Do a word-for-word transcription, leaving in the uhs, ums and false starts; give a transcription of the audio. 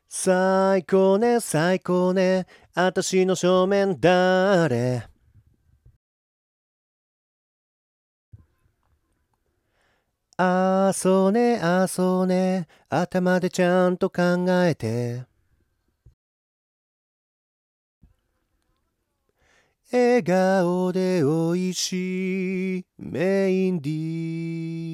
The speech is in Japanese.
最高ね最高ね、あたしの正面誰？あそうねあそうね、頭でちゃんと考えて。笑顔でおいしいメインディ